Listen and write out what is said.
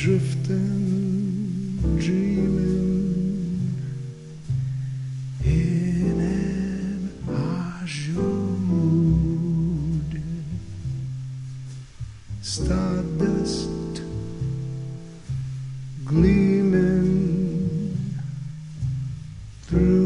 drifting, dreaming in an azure mood. Stardust gleaming through